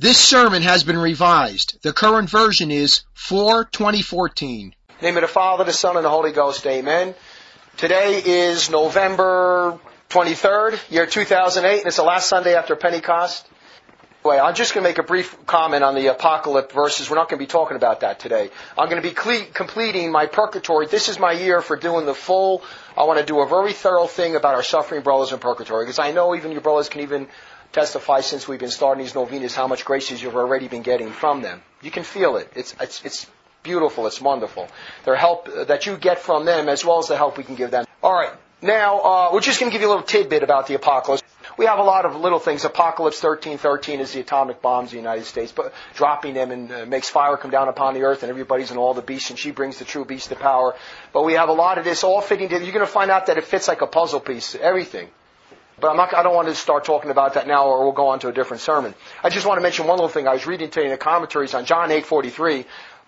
This sermon has been revised. The current version is 4/2014. In the name of the Father, the Son, and the Holy Ghost, amen. Today is November 23rd, year 2008, and it's the last Sunday after Pentecost. Anyway, I'm just going to make a brief comment on the Apocalypse verses. We're not going to be talking about that today. I'm going to be completing my purgatory. This is my year for doing the full. I want to do a very thorough thing about our suffering brothers in purgatory, because I know even your brothers can even testify since we've been starting these novenas how much graces you've already been getting from them. You can feel it. It's beautiful. It's wonderful. Their help that you get from them as well as the help we can give them. All right. Now, we're just going to give you a little tidbit about the Apocalypse. We have a lot of little things. Apocalypse 13:13 is the atomic bombs of the United States, but dropping them and makes fire come down upon the earth, and everybody's in all the beasts, and she brings the true beast to power. But we have a lot of this all fitting together. You're going to find out that it fits like a puzzle piece, everything. But I don't want to start talking about that now, or we'll go on to a different sermon. I just want to mention one little thing. I was reading today in the commentaries on John 8:43.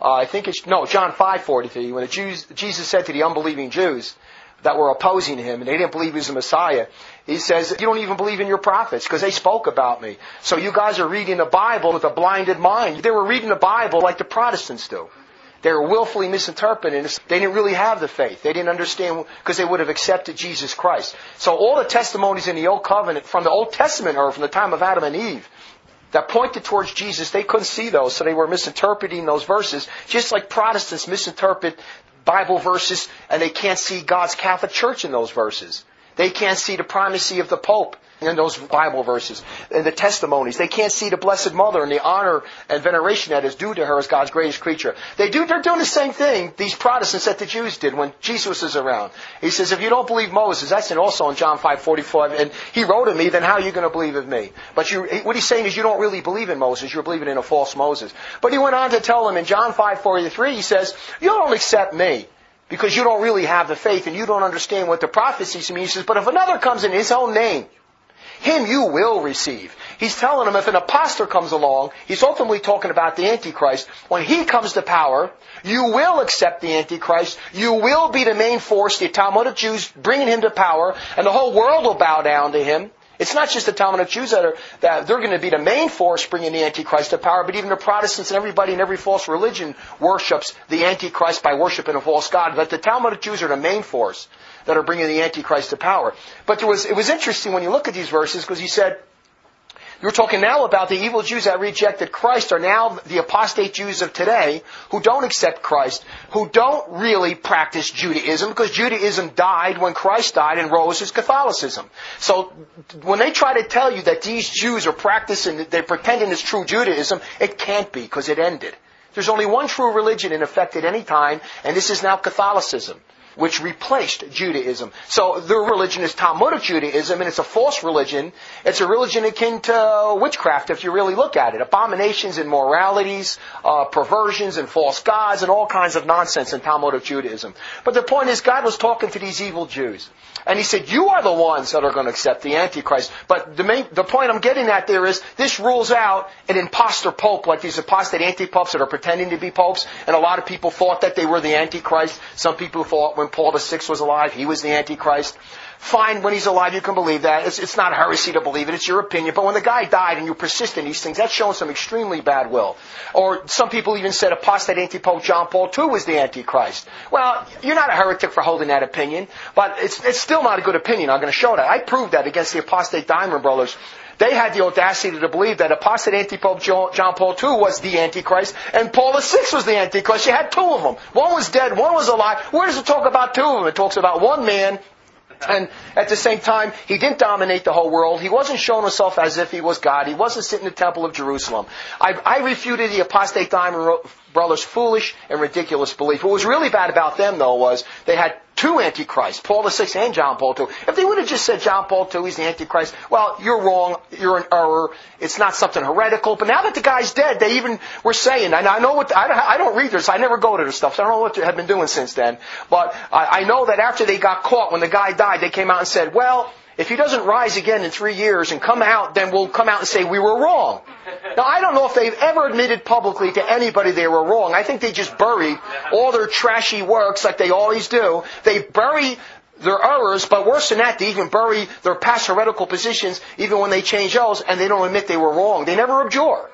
John 5:43, when Jesus said to the unbelieving Jews that were opposing him, and they didn't believe he was the Messiah, he says, you don't even believe in your prophets, because they spoke about me. So you guys are reading the Bible with a blinded mind. They were reading the Bible like the Protestants do. They were willfully misinterpreting. They didn't really have the faith. They didn't understand because they would have accepted Jesus Christ. So all the testimonies in the Old Covenant, from the Old Testament or from the time of Adam and Eve, that pointed towards Jesus, they couldn't see those, so they were misinterpreting those verses, just like Protestants misinterpret Bible verses, and they can't see God's Catholic Church in those verses. They can't see the primacy of the Pope in those Bible verses, and the testimonies. They can't see the Blessed Mother and the honor and veneration that is due to her as God's greatest creature. They're doing the same thing, these Protestants, that the Jews did when Jesus was around. He says, if you don't believe Moses, that's also in John 5:45, and he wrote of me, then how are you going to believe in me? But what he's saying is you don't really believe in Moses, you're believing in a false Moses. But he went on to tell them in John 5:43, he says, you don't accept me, because you don't really have the faith and you don't understand what the prophecies mean. He says, but if another comes in his own name, him you will receive. He's telling them if an apostle comes along, he's ultimately talking about the Antichrist. When he comes to power, you will accept the Antichrist. You will be the main force, the Talmudic Jews bringing him to power, and the whole world will bow down to him. It's not just the Talmudic Jews that they're going to be the main force bringing the Antichrist to power, but even the Protestants and everybody in every false religion worships the Antichrist by worshiping a false god. But the Talmudic Jews are the main force that are bringing the Antichrist to power. But it was interesting when you look at these verses, because he said, you're talking now about the evil Jews that rejected Christ are now the apostate Jews of today who don't accept Christ, who don't really practice Judaism, because Judaism died when Christ died and rose as Catholicism. So when they try to tell you that these Jews are practicing, they're pretending it's true Judaism, it can't be, because it ended. There's only one true religion in effect at any time, and this is now Catholicism, which replaced Judaism. So their religion is Talmudic Judaism, and it's a false religion. It's a religion akin to witchcraft, if you really look at it. Abominations, immoralities, perversions, and false gods, and all kinds of nonsense in Talmudic Judaism. But the point is, God was talking to these evil Jews. And he said, you are the ones that are going to accept the Antichrist. But the point I'm getting at there is, this rules out an imposter pope, like these apostate anti-popes that are pretending to be popes. And a lot of people thought that they were the Antichrist. Some people thought when Paul VI was alive, he was the Antichrist. Fine, when he's alive, you can believe that. It's not heresy to believe it. It's your opinion. But when the guy died and you persist in these things, that's showing some extremely bad will. Or some people even said apostate anti-pope John Paul II was the Antichrist. Well, you're not a heretic for holding that opinion, but it's still not a good opinion. I'm going to show that. I proved that against the apostate Diamond brothers. They had the audacity to believe that apostate anti-pope John Paul II was the Antichrist, and Paul VI was the Antichrist. You had two of them. One was dead, one was alive. Where does it talk about two of them? It talks about one man, and at the same time, he didn't dominate the whole world. He wasn't showing himself as if he was God. He wasn't sitting in the temple of Jerusalem. I refuted the apostate Diamond brothers' foolish and ridiculous belief. What was really bad about them, though, was they had two Antichrists, Paul VI and John Paul II. If they would have just said John Paul II, he's the Antichrist, well, you're wrong, you're in error, it's not something heretical. But now that the guy's dead, they even were saying, and I know what, I don't read this, I never go to this stuff, so I don't know what they have been doing since then. But I know that after they got caught, when the guy died, they came out and said, well, if he doesn't rise again in 3 years and come out, then we'll come out and say we were wrong. Now, I don't know if they've ever admitted publicly to anybody they were wrong. I think they just buried all their trashy works like they always do. They bury their errors, but worse than that, they even bury their past heretical positions even when they change those, and they don't admit they were wrong. They never abjure.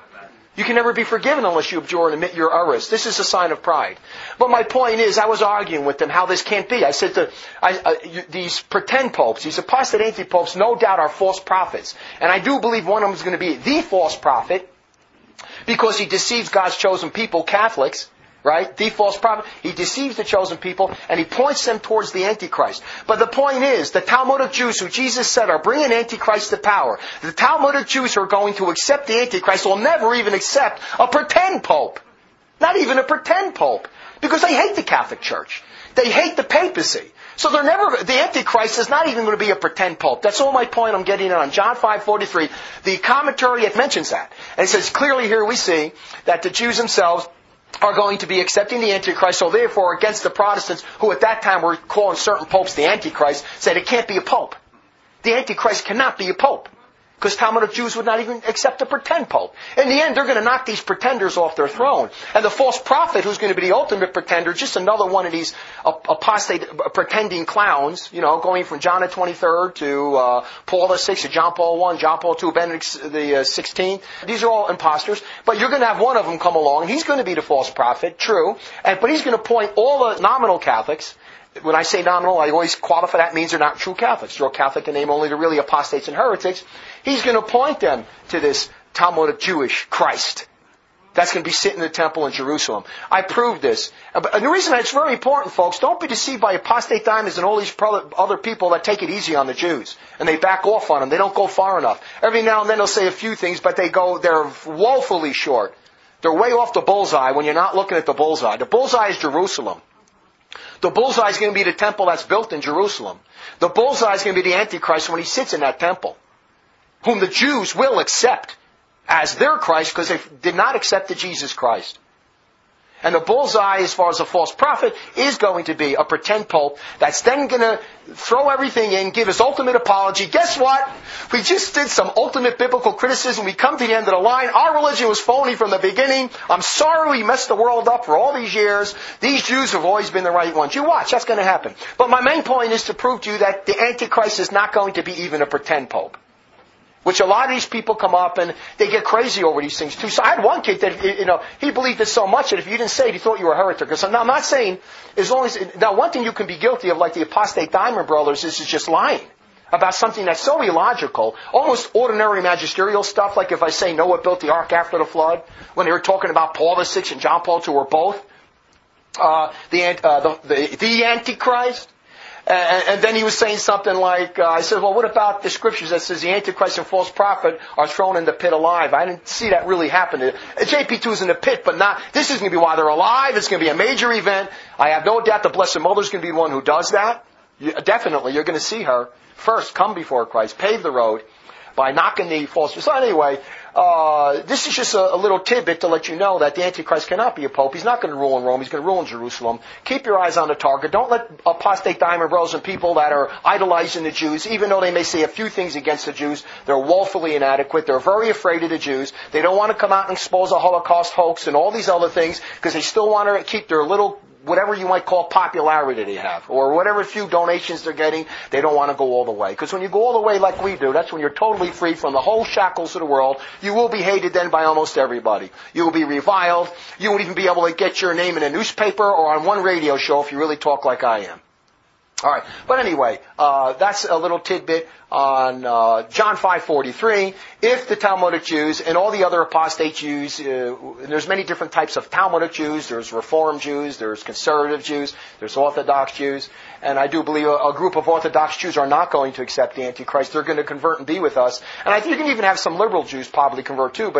You can never be forgiven unless you abjure and admit your errors. This is a sign of pride. But my point is, I was arguing with them how this can't be. I said these pretend popes, these apostate anti-popes, no doubt are false prophets. And I do believe one of them is going to be the false prophet because he deceives God's chosen people, Catholics. Right? The false prophet. He deceives the chosen people and he points them towards the Antichrist. But the point is, the Talmudic Jews who Jesus said are bringing Antichrist to power, the Talmudic Jews who are going to accept the Antichrist will never even accept a pretend pope. Not even a pretend pope. Because they hate the Catholic Church. They hate the papacy. So the Antichrist is not even going to be a pretend pope. That's all my point I'm getting on. John 5:43, the commentary, it mentions that. And it says, clearly here we see that the Jews themselves are going to be accepting the Antichrist, so therefore against the Protestants, who at that time were calling certain popes the Antichrist, said it can't be a pope. The Antichrist cannot be a pope. Because Talmudic Jews would not even accept a pretend pope. In the end, they're going to knock these pretenders off their throne. And the false prophet, who's going to be the ultimate pretender, just another one of these apostate pretending clowns, going from John the 23rd to Paul the 6th, to John Paul I, John Paul II, Benedict the 16th. These are all imposters. But you're going to have one of them come along, and he's going to be the false prophet, true. But he's going to point all the nominal Catholics. When I say nominal, I always qualify that means they're not true Catholics. They're Catholic in name only, they're really apostates and heretics. He's going to point them to this Talmudic Jewish Christ. That's going to be sitting in the temple in Jerusalem. I proved this. And the reason it's very important, folks, don't be deceived by apostate diamonds and all these other people that take it easy on the Jews. And they back off on them. They don't go far enough. Every now and then they'll say a few things, but they're woefully short. They're way off the bullseye when you're not looking at the bullseye. The bullseye is Jerusalem. The bullseye is going to be the temple that's built in Jerusalem. The bullseye is going to be the Antichrist when he sits in that temple, whom the Jews will accept as their Christ because they did not accept the Jesus Christ. And the bullseye, as far as a false prophet, is going to be a pretend pope that's then going to throw everything in, give his ultimate apology. Guess what? We just did some ultimate biblical criticism. We come to the end of the line. Our religion was phony from the beginning. I'm sorry we messed the world up for all these years. These Jews have always been the right ones. You watch, that's going to happen. But my main point is to prove to you that the Antichrist is not going to be even a pretend pope. Which a lot of these people come up and they get crazy over these things too. So I had one kid that, he believed it so much that if you didn't say it, he thought you were a heretic. Because I'm not saying, now one thing you can be guilty of, like the apostate Diamond Brothers, is just lying about something that's so illogical, almost ordinary magisterial stuff, like if I say Noah built the ark after the flood, when they were talking about Paul the 6th and John Paul II were both the Antichrist. And then he was saying something like, I said, well, what about the scriptures that says the Antichrist and false prophet are thrown in the pit alive? I didn't see that really happen. JP2 is in the pit, but not, this is going to be why they're alive. It's going to be a major event. I have no doubt the Blessed Mother is going to be the one who does that. Definitely, you're going to see her first come before Christ, pave the road by knocking the false. So anyway, this is just a little tidbit to let you know that the Antichrist cannot be a pope. He's not going to rule in Rome. He's going to rule in Jerusalem. Keep your eyes on the target. Don't let apostate Diamond Bros and people that are idolizing the Jews, even though they may say a few things against the Jews, they're woefully inadequate. They're very afraid of the Jews. They don't want to come out and expose a Holocaust hoax and all these other things because they still want to keep their little, whatever you might call popularity they have, or whatever few donations they're getting, they don't want to go all the way. Because when you go all the way like we do, that's when you're totally free from the whole shackles of the world. You will be hated then by almost everybody. You will be reviled. You won't even be able to get your name in a newspaper or on one radio show if you really talk like I am. All right, but anyway, that's a little tidbit on John 5:43. If the Talmudic Jews and all the other apostate Jews, there's many different types of Talmudic Jews. There's Reform Jews, there's Conservative Jews, there's Orthodox Jews, and I do believe a group of Orthodox Jews are not going to accept the Antichrist. They're going to convert and be with us, and I think you can even have some liberal Jews probably convert too.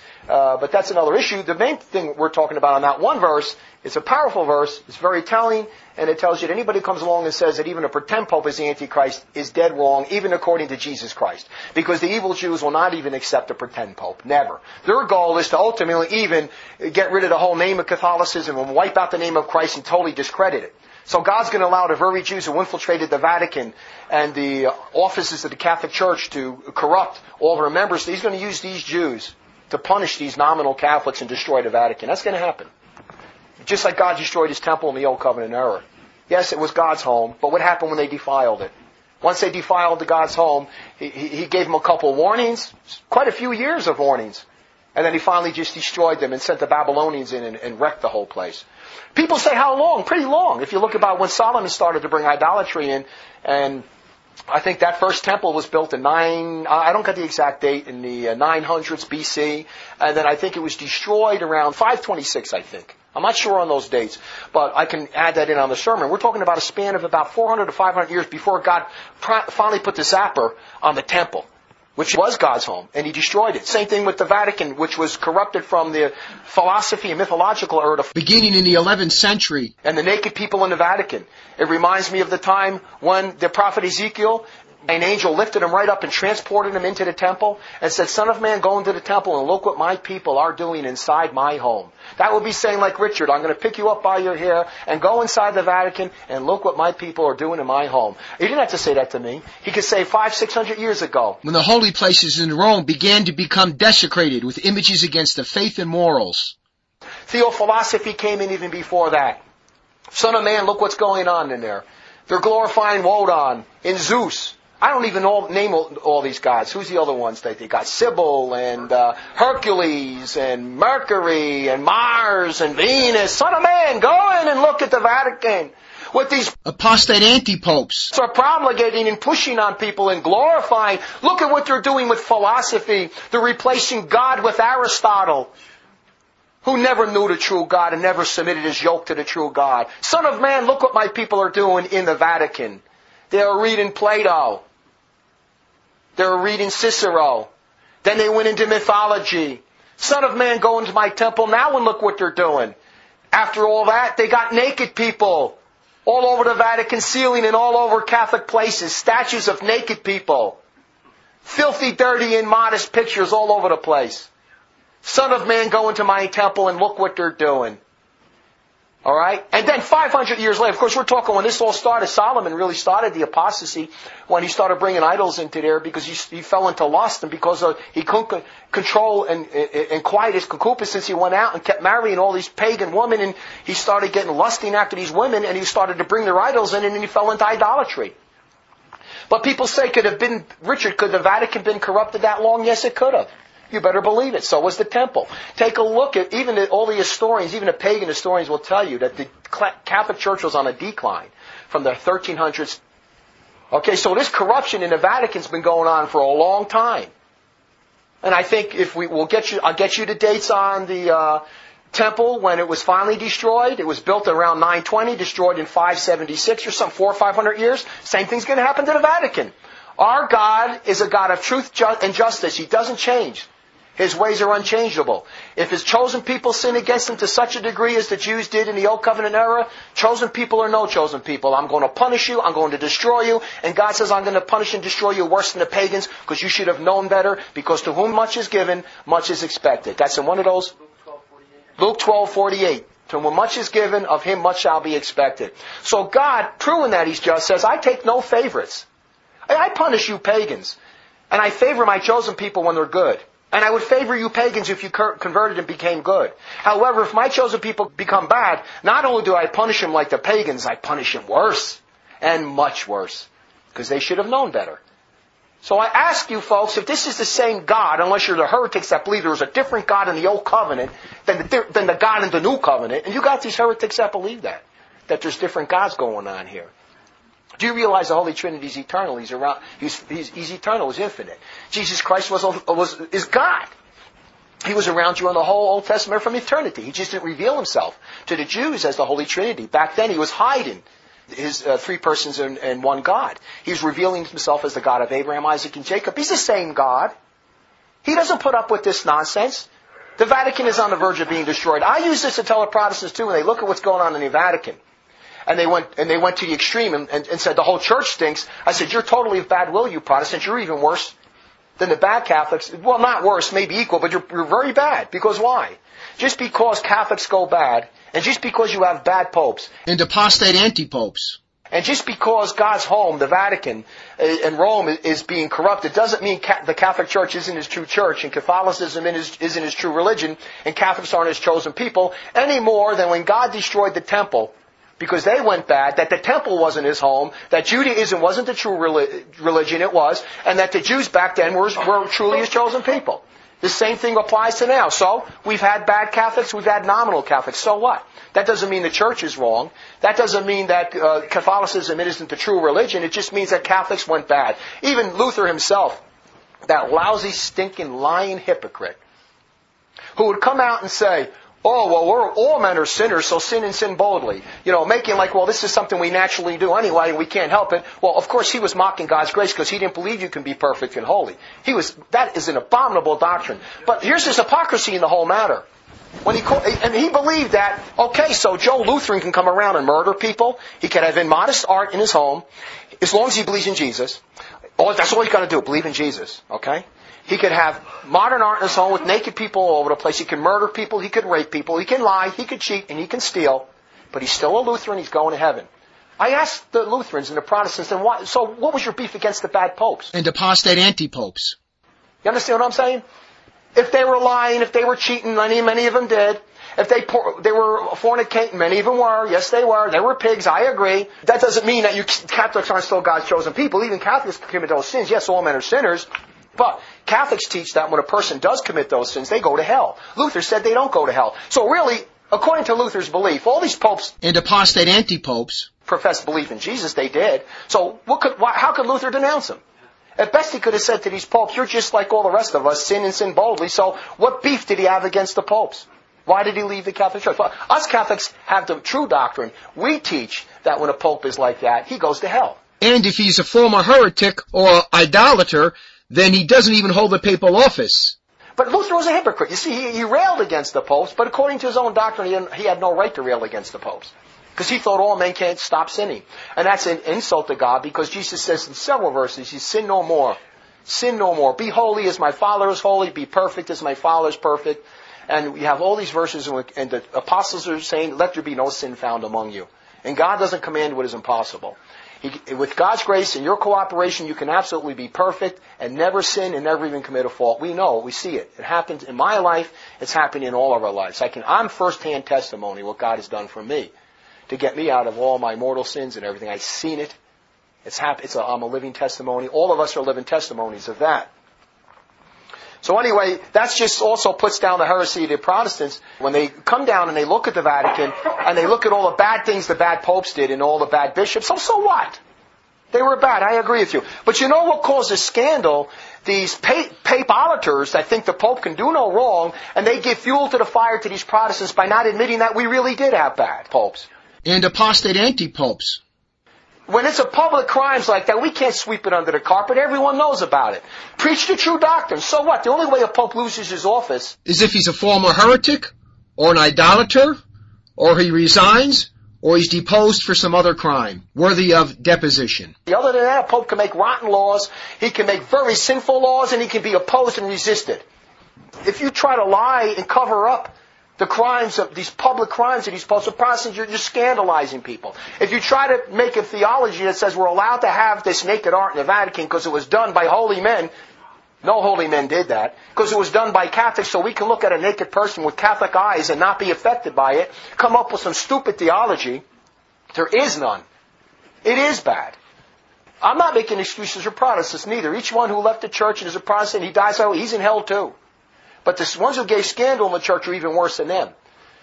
But that's another issue. The main thing we're talking about on that one verse, it's a powerful verse, it's very telling, and it tells you that anybody who comes along and says that even a pretend pope is the Antichrist is dead wrong, even according to Jesus Christ. Because the evil Jews will not even accept a pretend pope. Never. Their goal is to ultimately even get rid of the whole name of Catholicism and wipe out the name of Christ and totally discredit it. So God's going to allow the very Jews who infiltrated the Vatican and the offices of the Catholic Church to corrupt all their members. He's going to use these Jews to punish these nominal Catholics and destroy the Vatican. That's going to happen. Just like God destroyed His temple in the Old Covenant era. Yes, it was God's home, but what happened when they defiled it? Once they defiled God's home, He gave them a couple of warnings, quite a few years of warnings. And then he finally just destroyed them and sent the Babylonians in and wrecked the whole place. People say, how long? Pretty long. If you look about when Solomon started to bring idolatry in, and I think that first temple was built in I don't get the exact date, in the 900s BC, and then I think it was destroyed around 526, I think. I'm not sure on those dates, but I can add that in on the sermon. We're talking about a span of about 400 to 500 years before God finally put the zapper on the temple, which was God's home, and he destroyed it. Same thing with the Vatican, which was corrupted from the philosophy and mythological era. Beginning in the 11th century. And the naked people in the Vatican. It reminds me of the time when the prophet Ezekiel, an angel lifted him right up and transported him into the temple and said, Son of man, go into the temple and look what my people are doing inside my home. That would be saying like Richard, I'm going to pick you up by your hair and go inside the Vatican and look what my people are doing in my home. He didn't have to say that to me. He could say 500-600 years ago. When the holy places in Rome began to become desecrated with images against the faith and morals. Theophilosophy came in even before that. Son of man, look what's going on in there. They're glorifying Wodan and Zeus. I don't even name all these gods. Who's the other ones that they got? Sybil and Hercules and Mercury and Mars and Venus. Son of man, go in and look at the Vatican. With these apostate anti-popes are promulgating and pushing on people and glorifying. Look at what they're doing with philosophy. They're replacing God with Aristotle, who never knew the true God and never submitted his yoke to the true God. Son of man, look what my people are doing in the Vatican. They're reading Plato. They're reading Cicero. Then they went into mythology. Son of man, go into my temple now and look what they're doing. After all that, they got naked people all over the Vatican ceiling and all over Catholic places. Statues of naked people. Filthy, dirty, immodest pictures all over the place. Son of man, go into my temple and look what they're doing. All right? And then 500 years later, of course, we're talking when this all started, Solomon really started the apostasy when he started bringing idols into there because he fell into lust, and because he couldn't control and quiet his concupiscence, he went out and kept marrying all these pagan women, and he started getting lusting after these women, and he started to bring their idols in, and then he fell into idolatry. But people say, Richard, could the Vatican been corrupted that long? Yes, it could have. You better believe it. So was the temple. Take a look at all the historians, even the pagan historians will tell you that the Catholic Church was on a decline from the 1300s. Okay, so this corruption in the Vatican's been going on for a long time. And I think I'll get you the dates on the temple when it was finally destroyed. It was built around 920, destroyed in 576 or some 400 or 500 years. Same thing's going to happen to the Vatican. Our God is a God of truth and justice. He doesn't change. His ways are unchangeable. If his chosen people sin against him to such a degree as the Jews did in the Old Covenant era, chosen people or no chosen people, I'm going to punish you, I'm going to destroy you, and God says I'm going to punish and destroy you worse than the pagans because you should have known better, because to whom much is given, much is expected. That's in one of those. Luke 12:48. To whom much is given, of him much shall be expected. So God, proving that he's just, says, I take no favorites. I punish you pagans, and I favor my chosen people when they're good. And I would favor you pagans if you converted and became good. However, if my chosen people become bad, not only do I punish them like the pagans, I punish them worse, and much worse, because they should have known better. So I ask you folks, if this is the same God, unless you're the heretics that believe there was a different God in the Old Covenant than the God in the New Covenant, and you got these heretics that believe that there's different gods going on here. Do you realize the Holy Trinity is eternal? He's around. He's eternal. He's infinite. Jesus Christ is God. He was around you in the whole Old Testament from eternity. He just didn't reveal himself to the Jews as the Holy Trinity. Back then, he was hiding his three persons and one God. He's revealing himself as the God of Abraham, Isaac, and Jacob. He's the same God. He doesn't put up with this nonsense. The Vatican is on the verge of being destroyed. I use this to tell the Protestants too when they look at what's going on in the Vatican. And they went to the extreme and said the whole church stinks. I said, you're totally of bad will, you Protestants. You're even worse than the bad Catholics. Well, not worse, maybe equal, but you're very bad. Because why? Just because Catholics go bad, and just because you have bad popes, and apostate anti-popes, and just because God's home, the Vatican, and Rome is being corrupted, doesn't mean the Catholic Church isn't his true church, and Catholicism isn't his true religion, and Catholics aren't his chosen people, any more than when God destroyed the temple, because they went bad, that the temple wasn't his home, that Judaism wasn't the true religion it was, and that the Jews back then were truly his chosen people. The same thing applies to now. So, we've had bad Catholics, we've had nominal Catholics. So what? That doesn't mean the church is wrong. That doesn't mean that Catholicism isn't the true religion. It just means that Catholics went bad. Even Luther himself, that lousy, stinking, lying hypocrite, who would come out and say, oh, well, all men are sinners, so sin and sin boldly. Making like, well, this is something we naturally do anyway, and we can't help it. Well, of course, he was mocking God's grace because he didn't believe you can be perfect and holy. That is an abominable doctrine. But here's his hypocrisy in the whole matter. And he believed that, okay, so Joe Lutheran can come around and murder people. He can have immodest art in his home, as long as he believes in Jesus. That's all he's got to do, believe in Jesus, okay? He could have modern art in his home with naked people all over the place. He can murder people, he could rape people, he can lie, he could cheat, and he can steal. But he's still a Lutheran, he's going to heaven. I asked the Lutherans and the Protestants, so what was your beef against the bad popes? And apostate anti-popes. You understand what I'm saying? If they were lying, if they were cheating, many of them did. If they were fornicating, many of them were. Yes, they were. They were pigs, I agree. That doesn't mean that you Catholics aren't still God's chosen people. Even Catholics commit those sins. Yes, all men are sinners. But Catholics teach that when a person does commit those sins, they go to hell. Luther said they don't go to hell. So really, according to Luther's belief, all these popes and apostate anti-popes professed belief in Jesus. They did. So how could Luther denounce them? At best, he could have said to these popes, you're just like all the rest of us, sin and sin boldly. So what beef did he have against the popes? Why did he leave the Catholic Church? Well, us Catholics have the true doctrine. We teach that when a pope is like that, he goes to hell. And if he's a former heretic or idolater, then he doesn't even hold the papal office. But Luther was a hypocrite. You see, he railed against the popes, but according to his own doctrine, he had no right to rail against the popes. Because he thought all men can't stop sinning. And that's an insult to God, because Jesus says in several verses, you sin no more. Sin no more. Be holy as my Father is holy. Be perfect as my Father is perfect. And we have all these verses, and the apostles are saying, let there be no sin found among you. And God doesn't command what is impossible. With God's grace and your cooperation, you can absolutely be perfect and never sin and never even commit a fault. We know, we see it. It happens in my life. It's happened in all of our lives. I'm first-hand testimony what God has done for me to get me out of all my mortal sins and everything. I've seen it. I'm a living testimony. All of us are living testimonies of that. So anyway, that just also puts down the heresy of the Protestants when they come down and they look at the Vatican and they look at all the bad things the bad popes did and all the bad bishops. So what? They were bad. I agree with you. But you know what causes scandal? These papolaters that think the Pope can do no wrong, and they give fuel to the fire to these Protestants by not admitting that we really did have bad popes. And apostate anti-popes. When it's a public crimes like that, we can't sweep it under the carpet. Everyone knows about it. Preach the true doctrine. So what? The only way a pope loses his office is if he's a former heretic, or an idolater, or he resigns, or he's deposed for some other crime worthy of deposition. Other than that, a pope can make rotten laws, he can make very sinful laws, and he can be opposed and resisted. If you try to lie and cover up the crimes of these public crimes of these popes of Protestants, you're just scandalizing people. If you try to make a theology that says we're allowed to have this naked art in the Vatican because it was done by holy men, no holy men did that, because it was done by Catholics, so we can look at a naked person with Catholic eyes and not be affected by it, come up with some stupid theology. There is none. It is bad. I'm not making excuses for Protestants neither. Each one who left the church and is a Protestant, he dies out, he's in hell too. But the ones who gave scandal in the church are even worse than them.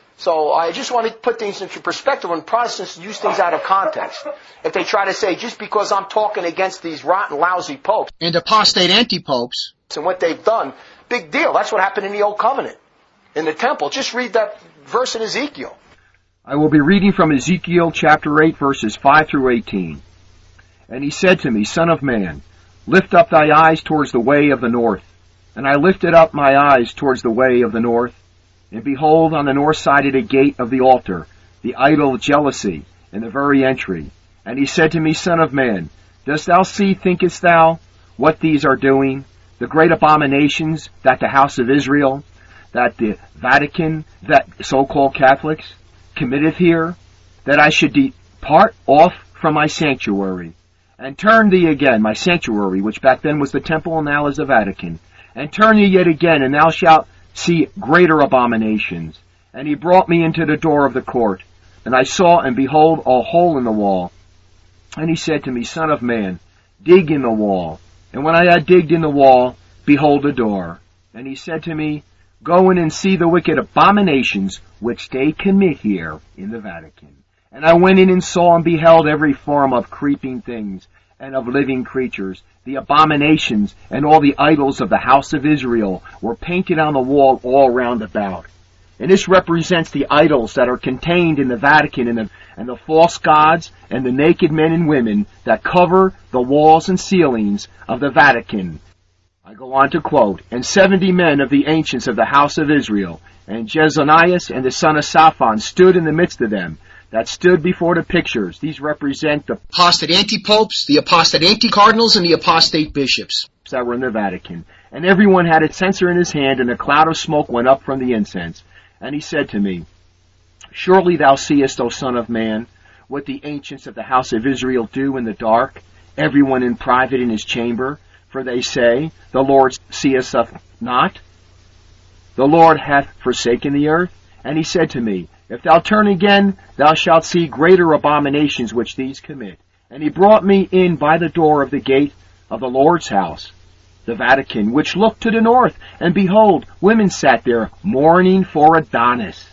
So I just want to put things into perspective when Protestants use things out of context. If they try to say, just because I'm talking against these rotten, lousy popes and apostate anti-popes and what they've done, big deal. That's what happened in the Old Covenant, in the temple. Just read that verse in Ezekiel. I will be reading from Ezekiel chapter 8, verses 5 through 18. And he said to me, Son of man, lift up thy eyes towards the way of the north. And I lifted up my eyes towards the way of the north, and behold, on the north side of the gate of the altar, the idol of jealousy, in the very entry. And he said to me, Son of man, dost thou see, thinkest thou, what these are doing, the great abominations that the house of Israel, that the Vatican, that so-called Catholics, committeth here, that I should depart off from my sanctuary, and turn thee again, my sanctuary, which back then was the temple and now is the Vatican, and turn ye yet again, and thou shalt see greater abominations. And he brought me into the door of the court, and I saw, and behold, a hole in the wall. And he said to me, Son of man, dig in the wall. And when I had digged in the wall, behold a door. And he said to me, Go in and see the wicked abominations which they commit here in the Vatican. And I went in and saw and beheld every form of creeping things and of living creatures. The abominations and all the idols of the house of Israel were painted on the wall all round about. And this represents the idols that are contained in the Vatican and the false gods and the naked men and women that cover the walls and ceilings of the Vatican. I go on to quote, And 70 men of the ancients of the house of Israel, and Jezanias and the son of Saphan stood in the midst of them, that stood before the pictures. These represent the apostate anti-popes, the apostate anti-cardinals, and the apostate bishops that were in the Vatican. And everyone had a censer in his hand, and a cloud of smoke went up from the incense. And he said to me, Surely thou seest, O Son of Man, what the ancients of the house of Israel do in the dark, everyone in private in his chamber. For they say, The Lord seeth us not. The Lord hath forsaken the earth. And he said to me, If thou turn again, thou shalt see greater abominations which these commit. And he brought me in by the door of the gate of the Lord's house, the Vatican, which looked to the north. And behold, women sat there mourning for Adonis,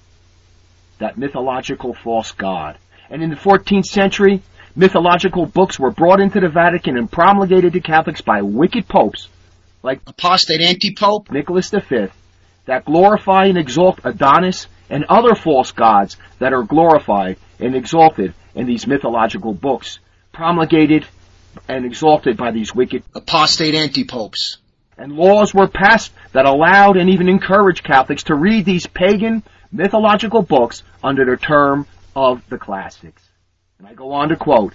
that mythological false god. And in the 14th century, mythological books were brought into the Vatican and promulgated to Catholics by wicked popes, like apostate anti-pope Nicholas V, that glorify and exalt Adonis and other false gods that are glorified and exalted in these mythological books, promulgated and exalted by these wicked apostate anti-popes. And laws were passed that allowed and even encouraged Catholics to read these pagan mythological books under the term of the classics. And I go on to quote,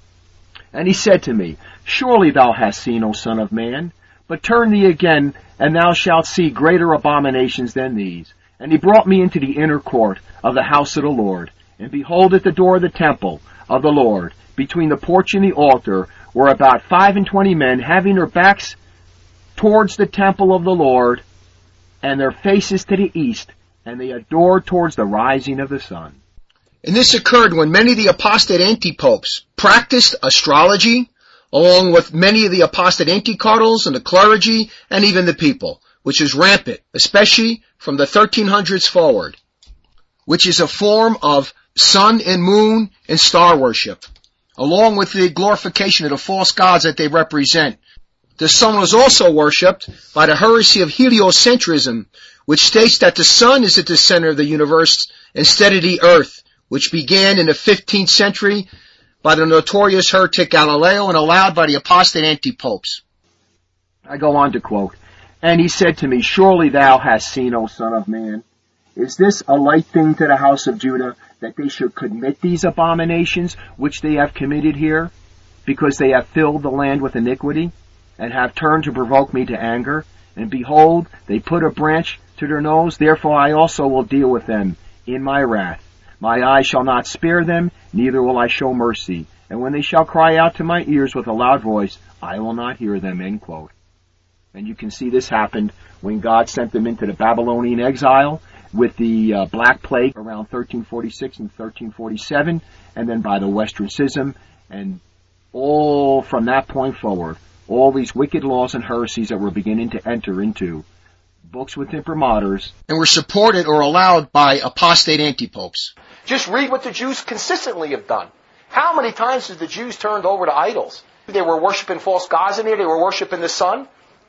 And he said to me, Surely thou hast seen, O Son of Man, but turn thee again, and thou shalt see greater abominations than these. And he brought me into the inner court of the house of the Lord. And behold, at the door of the temple of the Lord, between the porch and the altar, were about 25 men, having their backs towards the temple of the Lord, and their faces to the east, and they adored towards the rising of the sun. And this occurred when many of the apostate anti-popes practiced astrology, along with many of the apostate anti-cardinals and the clergy, and even the people, which is rampant, especially from the 1300s forward, which is a form of sun and moon and star worship, along with the glorification of the false gods that they represent. The sun was also worshipped by the heresy of heliocentrism, which states that the sun is at the center of the universe instead of the earth, which began in the 15th century by the notorious heretic Galileo and allowed by the apostate anti-popes. I go on to quote, And he said to me, Surely thou hast seen, O Son of Man. Is this a light thing to the house of Judah, that they should commit these abominations which they have committed here, because they have filled the land with iniquity, and have turned to provoke me to anger? And behold, they put a branch to their nose, therefore I also will deal with them in my wrath. My eye shall not spare them, neither will I show mercy. And when they shall cry out to my ears with a loud voice, I will not hear them. End quote. And you can see this happened when God sent them into the Babylonian exile with the Black Plague around 1346 and 1347, and then by the Western Schism, and all from that point forward, all these wicked laws and heresies that were beginning to enter into books with imprimaturs, and were supported or allowed by apostate anti-popes. Just read what the Jews consistently have done. How many times have the Jews turned over to idols? They were worshiping false gods in there. They were worshiping the sun.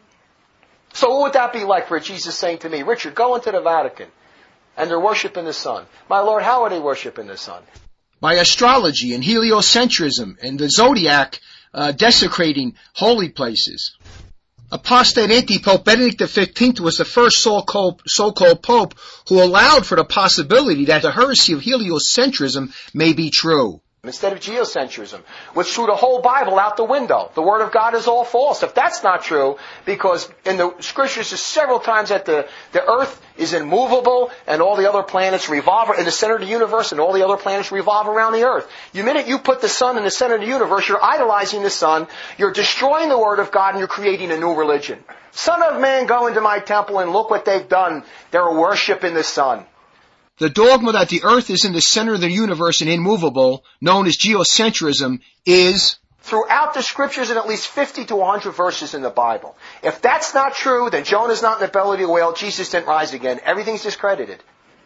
So what would that be like for Jesus saying to me, Richard, go into the Vatican, and they're worshiping the sun. My Lord, how are they worshiping the sun? By astrology and heliocentrism and the zodiac desecrating holy places. Apostate anti-pope Benedict XV was the first so-called pope who allowed for the possibility that the heresy of heliocentrism may be true. Instead of geocentrism, which threw the whole Bible out the window. The Word of God is all false. If that's not true, because in the Scriptures there's several times that the Earth is immovable and all the other planets revolve in the center of the universe and all the other planets revolve around the Earth. The minute you put the sun in the center of the universe, you're idolizing the sun, you're destroying the Word of God, and you're creating a new religion. Son of man, go into my temple and look what they've done. They're worshiping the sun. The dogma that the earth is in the center of the universe and immovable, known as geocentrism, is throughout the scriptures in at least 50 to 100 verses in the Bible. If that's not true, then Jonah's not in the belly of the whale, Jesus didn't rise again. Everything's discredited.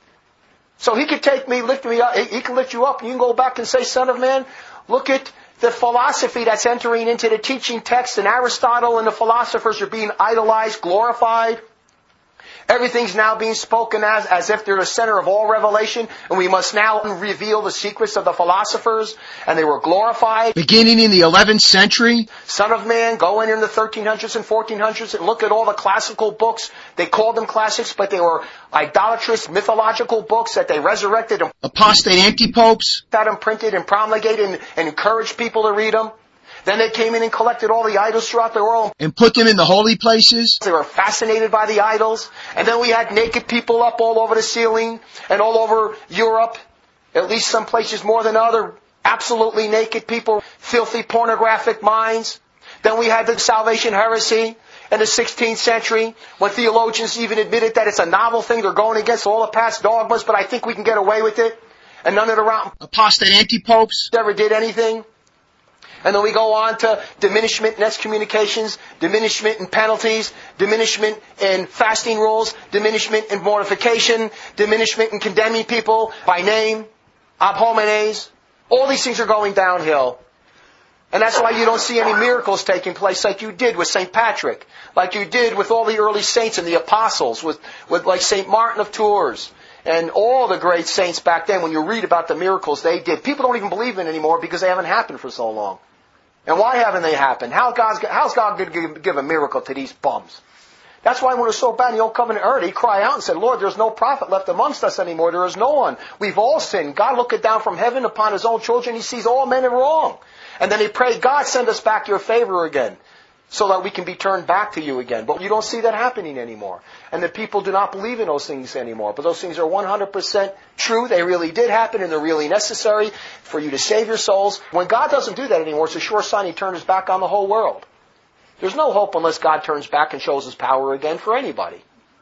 So he could take me, lift me up, he can lift you up, and you can go back and say, Son of Man, look at the philosophy that's entering into the teaching text, and Aristotle and the philosophers are being idolized, glorified. Everything's now being spoken as if they're the center of all revelation, and we must now reveal the secrets of the philosophers, and they were glorified. Beginning in the 11th century, Son of Man, go in the 1300s and 1400s and look at all the classical books. They called them classics, but they were idolatrous, mythological books that they resurrected and apostate anti-popes, had them printed and promulgated and encouraged people to read them. Then they came in and collected all the idols throughout the world and put them in the holy places. They were fascinated by the idols. And then we had naked people up all over the ceiling and all over Europe, at least some places more than other, absolutely naked people, filthy pornographic minds. Then we had the Salvation heresy in the 16th century, when theologians even admitted that it's a novel thing. They're going against all the past dogmas, but I think we can get away with it. And none of the apostate anti-popes ever did anything. And then we go on to diminishment in excommunications, diminishment in penalties, diminishment in fasting rules, diminishment in mortification, diminishment in condemning people by name, ab homines. All these things are going downhill. And that's why you don't see any miracles taking place like you did with St. Patrick, like you did with all the early saints and the apostles, with like St. Martin of Tours. And all the great saints back then, when you read about the miracles they did, people don't even believe in it anymore because they haven't happened for so long. And why haven't they happened? How's God going to give a miracle to these bums? That's why when it was so bad in the Old Covenant era, he cried out and said, Lord, there's no prophet left amongst us anymore. There is no one. We've all sinned. God looketh down from heaven upon his own children. He sees all men are wrong. And then he prayed, God, send us back your favor again, so that we can be turned back to you again. But you don't see that happening anymore. And the people do not believe in those things anymore. But those things are 100% true. They really did happen, and they're really necessary for you to save your souls. When God doesn't do that anymore, it's a sure sign he turned his back on the whole world. There's no hope unless God turns back and shows his power again for anybody.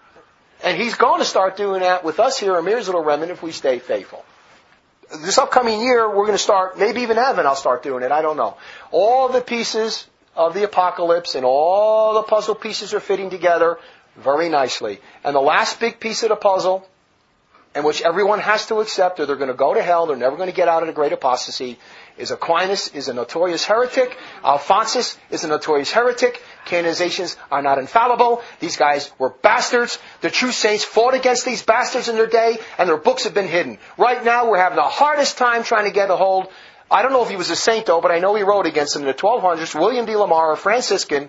And he's going to start doing that with us here in Amir's Little Remnant if we stay faithful. This upcoming year, we're going to start, maybe even Advent I'll start doing it, I don't know. All the pieces of the apocalypse and all the puzzle pieces are fitting together very nicely. And the last big piece of the puzzle, and which everyone has to accept, or they're going to go to hell, they're never going to get out of the great apostasy, is Aquinas is a notorious heretic, Alphonsus is a notorious heretic, canonizations are not infallible, these guys were bastards, the true saints fought against these bastards in their day, and their books have been hidden. Right now we're having the hardest time trying to get a hold. I don't know if he was a saint though, but I know he wrote against them in the 1200s, William de Lamar, a Franciscan,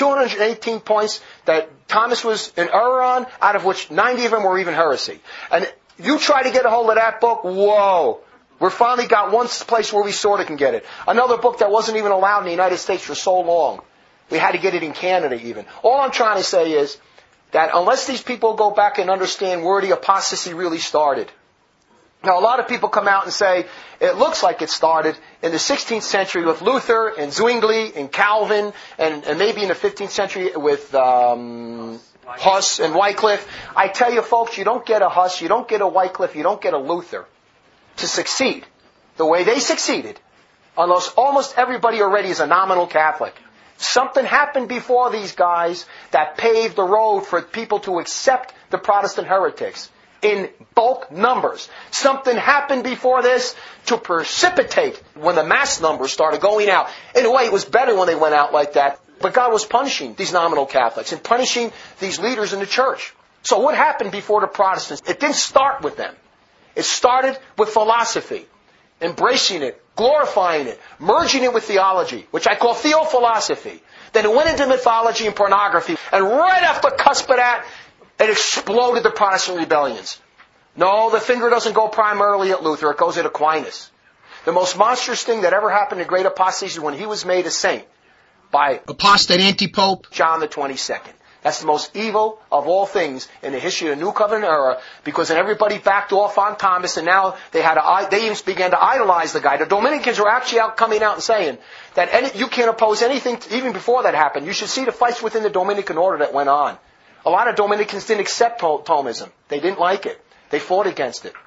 218 points that Thomas was in error on, out of which 90 of them were even heresy. And you try to get a hold of that book, whoa. We finally got one place where we sort of can get it. Another book that wasn't even allowed in the United States for so long. We had to get it in Canada even. All I'm trying to say is that unless these people go back and understand where the apostasy really started. Now, a lot of people come out and say, it looks like it started in the 16th century with Luther and Zwingli and Calvin, and maybe in the 15th century with Huss and Wycliffe. I tell you folks, you don't get a Huss, you don't get a Wycliffe, you don't get a Luther to succeed the way they succeeded, unless almost everybody already is a nominal Catholic. Something happened before these guys that paved the road for people to accept the Protestant heretics in bulk numbers. Something happened before this to precipitate when the mass numbers started going out. In a way, it was better when they went out like that, but God was punishing these nominal Catholics and punishing these leaders in the church. So what happened before the Protestants? It didn't start with them. It started with philosophy, embracing it, glorifying it, merging it with theology, which I call theophilosophy. Then it went into mythology and pornography, and right off the cusp of that, it exploded the Protestant rebellions. No, the finger doesn't go primarily at Luther, it goes at Aquinas. The most monstrous thing that ever happened in great apostasy is when he was made a saint by apostate anti-pope John the 22nd. That's the most evil of all things in the history of the New Covenant era, because then everybody backed off on Thomas, and now they even began to idolize the guy. The Dominicans were actually coming out and saying that you can't oppose anything, even before that happened. You should see the fights within the Dominican order that went on. A lot of Dominicans didn't accept Thomism. They didn't like it. They fought against it.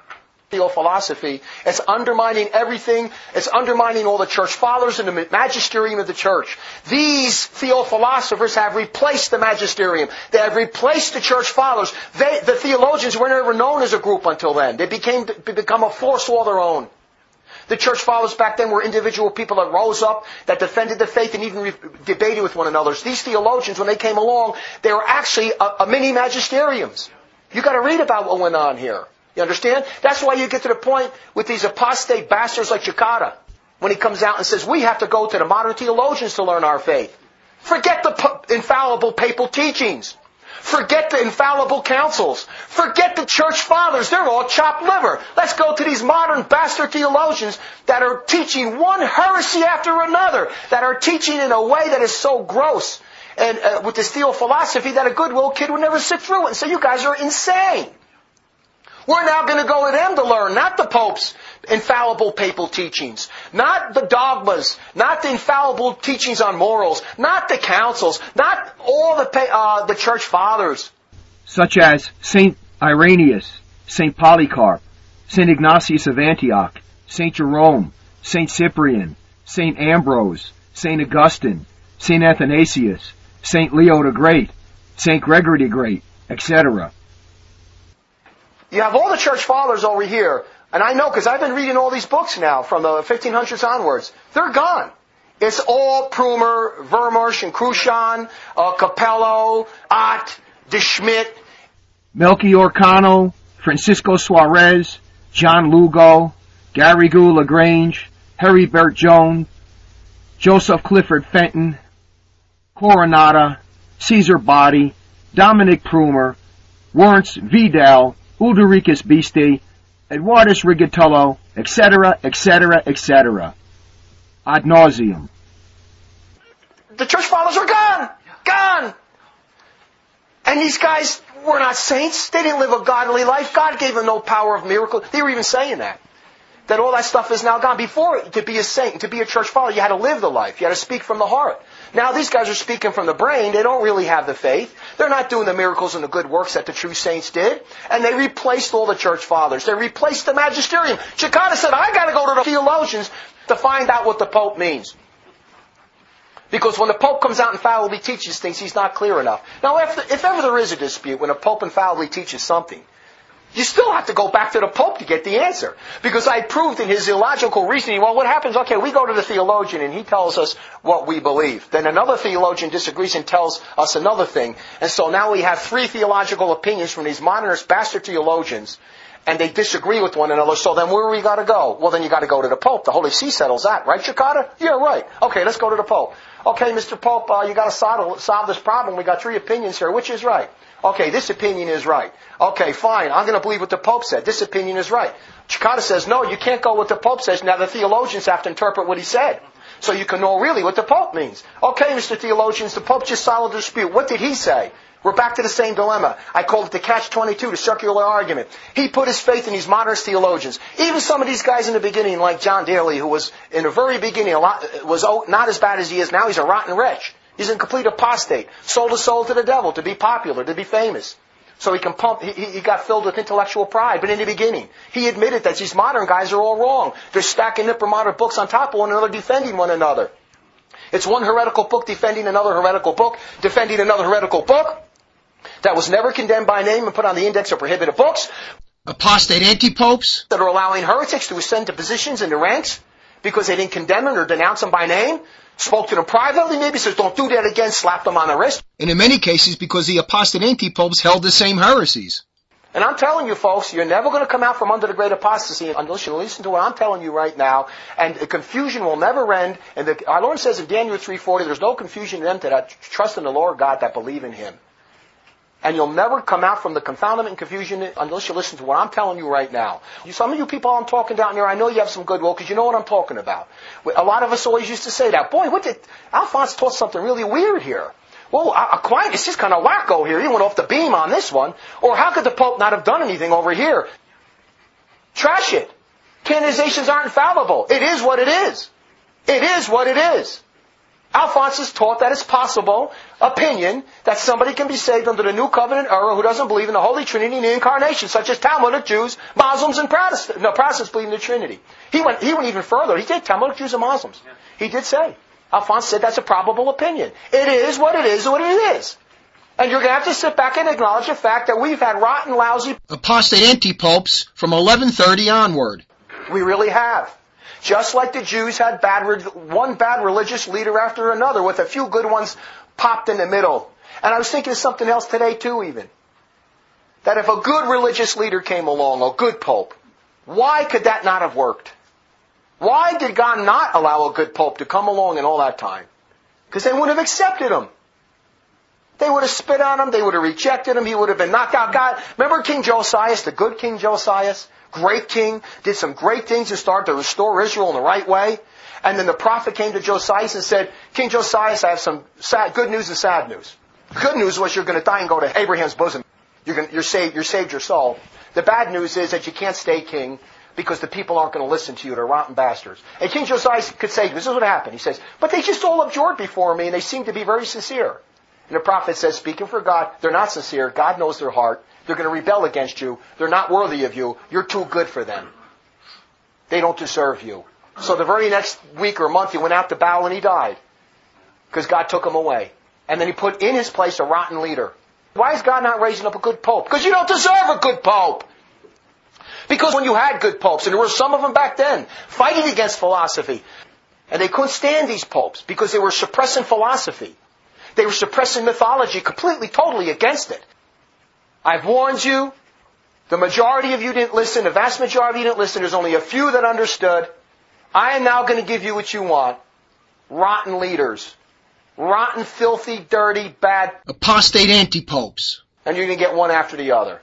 Theophilosophy. It's undermining everything. It's undermining all the church fathers and the magisterium of the church. These theophilosophers have replaced the magisterium. They have replaced the church fathers. The theologians were never known as a group until then. They become a force all their own. The church fathers back then were individual people that rose up, that defended the faith and even debated with one another. These theologians, when they came along, they were actually a mini magisteriums. You got to read about what went on here. You understand? That's why you get to the point with these apostate bastards like Chikata, when he comes out and says, we have to go to the modern theologians to learn our faith. Forget the infallible papal teachings. Forget the infallible councils. Forget the church fathers. They're all chopped liver. Let's go to these modern bastard theologians that are teaching one heresy after another, that are teaching in a way that is so gross, and with this theophilosophy that a goodwill kid would never sit through it and say, you guys are insane. We're now going to go to them to learn, not the Pope's infallible papal teachings, not the dogmas, not the infallible teachings on morals, not the councils, not all the church fathers. Such as St. Irenaeus, St. Polycarp, St. Ignatius of Antioch, St. Jerome, St. Cyprian, St. Ambrose, St. Augustine, St. Athanasius, St. Leo the Great, St. Gregory the Great, etc. You have all the church fathers over here, and I know because I've been reading all these books now from the 1500s onwards. They're gone. It's all Prumer, Vermarsh and Crucian, Capello, Ott, De Schmidt. Melchior Cano, Francisco Suarez, John Lugo, Garrigou Lagrange, Heribert Jones, Joseph Clifford Fenton, Coronata, Caesar Body, Dominic Prumer, Wernz Vidal, Uldericus Beaste, Eduardus Rigatullo, etc., etc., etc. Ad nauseum. The church fathers are gone! Gone! And these guys were not saints. They didn't live a godly life. God gave them no power of miracle. They were even saying that. That all that stuff is now gone. Before, to be a saint, to be a church father, you had to live the life. You had to speak from the heart. Now these guys are speaking from the brain. They don't really have the faith. They're not doing the miracles and the good works that the true saints did. And they replaced all the church fathers. They replaced the magisterium. Chikata said, I got to go to the theologians to find out what the Pope means. Because when the Pope comes out and infallibly teaches things, he's not clear enough. Now, if ever there is a dispute when a Pope infallibly teaches something, you still have to go back to the Pope to get the answer. Because I proved in his illogical reasoning, well, what happens? Okay, we go to the theologian and he tells us what we believe. Then another theologian disagrees and tells us another thing. And so now we have three theological opinions from these modernist bastard theologians, and they disagree with one another. So then where we got to go? Well, then you got to go to the Pope. The Holy See settles that, right, Chikata? Yeah, right. Okay, let's go to the Pope. Okay, Mr. Pope, you got to solve this problem. We got three opinions here. Which is right? Okay, this opinion is right. Okay, fine. I'm going to believe what the Pope said. This opinion is right. Chikata says, no, you can't go what the Pope says. Now the theologians have to interpret what he said. So you can know really what the Pope means. Okay, Mr. Theologians, the Pope just solved the dispute. What did he say? We're back to the same dilemma. I called it the catch-22, the circular argument. He put his faith in these modernist theologians. Even some of these guys in the beginning, like John Daly, who was in the very beginning was not as bad as he is now. He's a rotten wretch. He's a complete apostate. Sold his soul to the devil to be popular, to be famous. So he can pump. He got filled with intellectual pride. But in the beginning, he admitted that these modern guys are all wrong. They're stacking imprimatur books on top of one another, defending one another. It's one heretical book defending another heretical book, defending another heretical book that was never condemned by name and put on the index of prohibited books. Apostate anti-popes that are allowing heretics to ascend to positions in the ranks because they didn't condemn them or denounce them by name. Spoke to them privately, maybe says, don't do that again, slapped them on the wrist. And in many cases, because the apostate anti-popes held the same heresies. And I'm telling you, folks, you're never going to come out from under the great apostasy unless you listen to what I'm telling you right now. And the confusion will never end. And our Lord says in Daniel 3:40, there's no confusion in them that trust in the Lord God, that believe in Him. And you'll never come out from the confoundment and confusion unless you listen to what I'm telling you right now. Some of you people I'm talking down here, I know you have some goodwill because you know what I'm talking about. A lot of us always used to say that. Boy, Alphonse taught something really weird here. Well, Aquinas is just kind of wacko here. He went off the beam on this one. Or how could the Pope not have done anything over here? Trash it. Canonizations aren't infallible. It is what it is. It is what it is. Alphonsus taught that it's possible, opinion, that somebody can be saved under the New Covenant era who doesn't believe in the Holy Trinity and the Incarnation, such as Talmudic Jews, Muslims, and Protestants. No, Protestants believe in the Trinity. He went even further. He did, Talmudic Jews and Muslims. He did say. Alphonsus said that's a probable opinion. It is what it is, what it is. And you're going to have to sit back and acknowledge the fact that we've had rotten, lousy apostate anti-popes from 1130 onward. We really have. Just like the Jews had one bad religious leader after another, with a few good ones popped in the middle. And I was thinking of something else today too, even. That if a good religious leader came along, a good pope, why could that not have worked? Why did God not allow a good pope to come along in all that time? Because they wouldn't have accepted him. They would have spit on him. They would have rejected him. He would have been knocked out. God, remember King Josias, the good King Josias? Great king, did some great things and started to restore Israel in the right way. And then the prophet came to Josias and said, King Josias, I have some good news and sad news. Good news was you're going to die and go to Abraham's bosom. You're saved your soul. The bad news is that you can't stay king because the people aren't going to listen to you. They're rotten bastards. And King Josias could say, this is what happened. He says, but they just all abjured before me and they seem to be very sincere. And the prophet says, speaking for God, they're not sincere. God knows their heart. They're going to rebel against you. They're not worthy of you. You're too good for them. They don't deserve you. So the very next week or month, he went out to battle and he died. Because God took him away. And then he put in his place a rotten leader. Why is God not raising up a good pope? Because you don't deserve a good pope. Because when you had good popes, and there were some of them back then, fighting against philosophy, and they couldn't stand these popes because they were suppressing philosophy. They were suppressing mythology completely, totally against it. I've warned you. The majority of you didn't listen. The vast majority of you didn't listen. There's only a few that understood. I am now going to give you what you want. Rotten leaders. Rotten, filthy, dirty, bad apostate anti-popes. And you're going to get one after the other.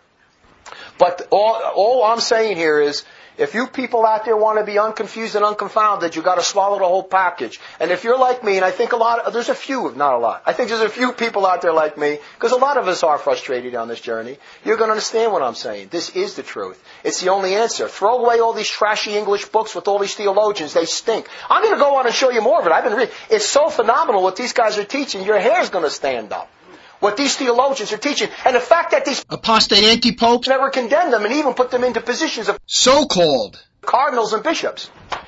But all I'm saying here is, if you people out there want to be unconfused and unconfounded, you've got to swallow the whole package. And if you're like me, and I think there's a few, not a lot. I think there's a few people out there like me, because a lot of us are frustrated on this journey. You're going to understand what I'm saying. This is the truth. It's the only answer. Throw away all these trashy English books with all these theologians. They stink. I'm going to go on and show you more of it. I've been reading. It's so phenomenal what these guys are teaching. Your hair's going to stand up. What these theologians are teaching. And the fact that these apostate anti-popes never condemned them and even put them into positions of so-called cardinals and bishops.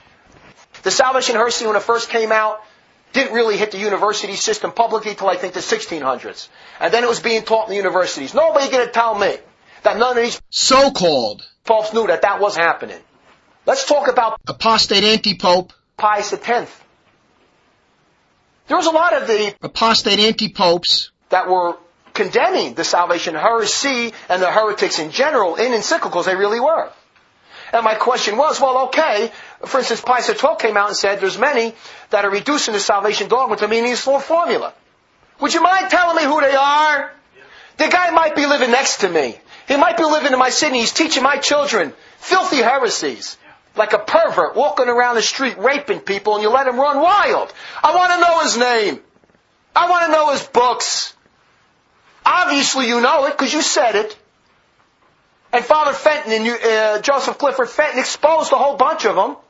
The Salvation Heresy, when it first came out, didn't really hit the university system publicly until I think the 1600s. And then it was being taught in the universities. Nobody going to tell me that none of these so-called popes knew that was happening. Let's talk about apostate anti-pope Pius X. There was a lot of the apostate anti-popes that were condemning the Salvation Heresy and the heretics in general in encyclicals. They really were. And my question was, well, okay, for instance, Pius XII came out and said there's many that are reducing the salvation dogma to meaningless formula. Would you mind telling me who they are? The guy might be living next to me. He might be living in my city. He's teaching my children filthy heresies. Like a pervert walking around the street raping people and you let him run wild. I want to know his name. I want to know his books. Obviously you know it because you said it. And Father Fenton and Joseph Clifford Fenton exposed a whole bunch of them.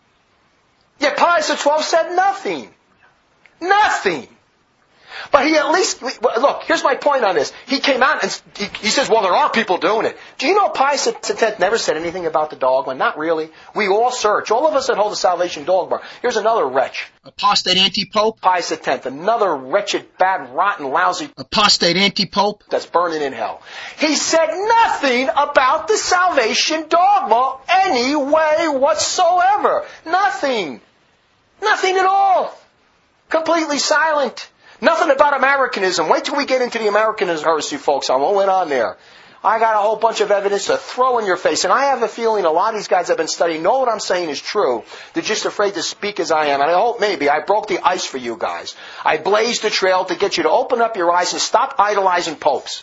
Yet Pius XII said nothing. Nothing. But he at least, look, here's my point on this. He came out and he says, well, there are people doing it. Do you know Pius X never said anything about the dogma? Not really. We all search. All of us that hold the salvation dogma. Here's another wretch. Apostate anti-pope. Pius X, another wretched, bad, rotten, lousy apostate anti-pope that's burning in hell. He said nothing about the salvation dogma any way whatsoever. Nothing. Nothing at all. Completely silent. Nothing about Americanism. Wait till we get into the Americanism heresy, folks. I won't went on there. I got a whole bunch of evidence to throw in your face. And I have a feeling a lot of these guys I've been studying know what I'm saying is true. They're just afraid to speak as I am. And I hope maybe I broke the ice for you guys. I blazed the trail to get you to open up your eyes and stop idolizing popes.